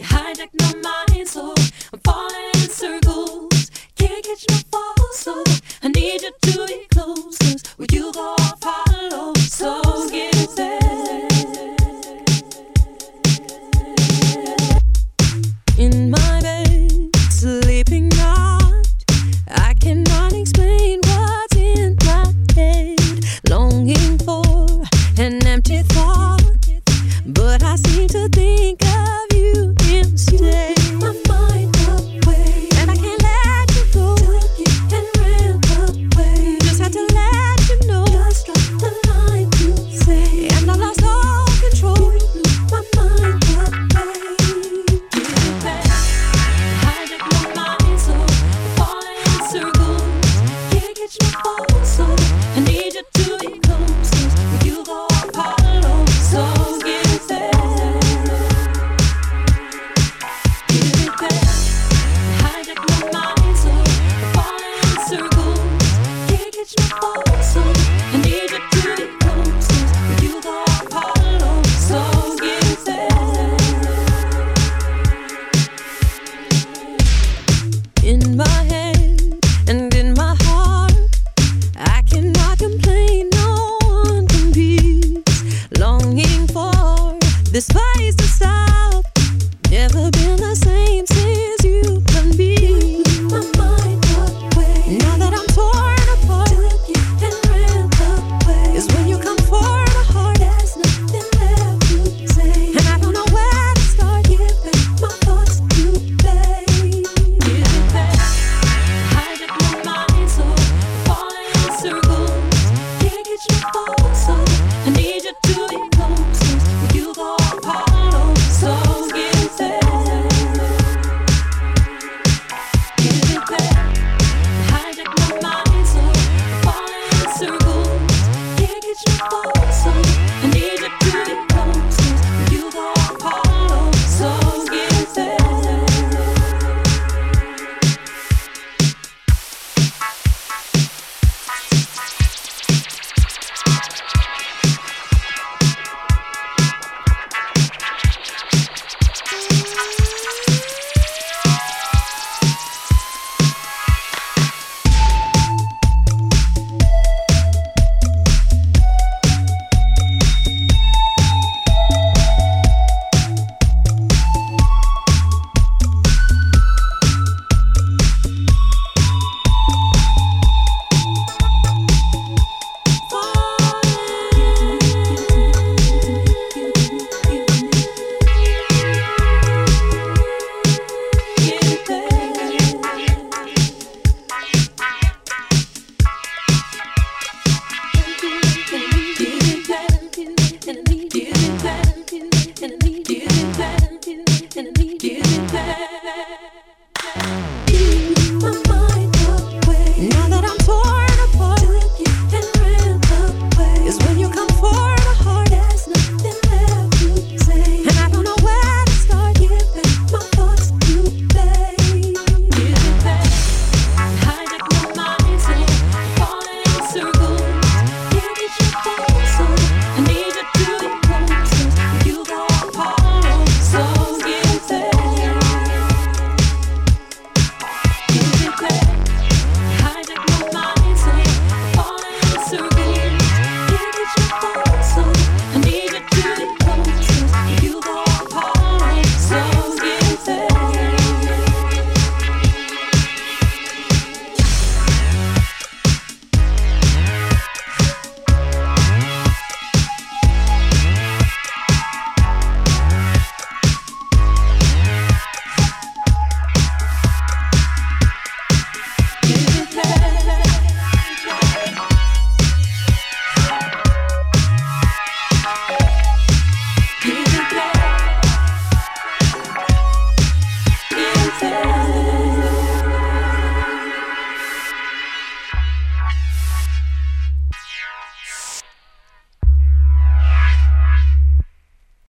You hijack my mind, so I'm falling in circles. Can't catch my fall, so I need you to be close. 'Cause when you go, I'll follow. So get there. In my bed, sleeping not. I cannot explain what's in my head. Longing for an empty thought, but I seem to think of you instead. My mind away, and I can't let you go till you can ran away. Just had to let you know, just drop the line to say, and I lost all control. You blew my mind away. Give it back. Hijack my mind, so I'm falling in circles. Can't catch my fall, so I need you to be close. 'Cause when you go, I'll follow. So give it back. Give it back. Hijack my mind, so I'm falling in circles. Can't catch my fall, so I need you to be close. 'Cause when you go, I'll follow. So give it back. In my head and in my heart, I cannot complain, no one competes. Longing for this place to stop. Never been the same since you and me. My mind away. Now that I'm torn apart, took you and ran away. Is when you come for my heart. There's nothing left to say, and I don't know where to start. Give back my thoughts to play. Give it back. Hijack my mind, so I'm falling in circles. Can't catch my fall, so I need you to be close. 'Cause when you go, I'll follow. So give it back. Give it back. Hijack my mind, so I'm falling in circles. Can't catch my fall, so I need you to be close. 'Cause when you go, I'll follow. So give it back. Give it back.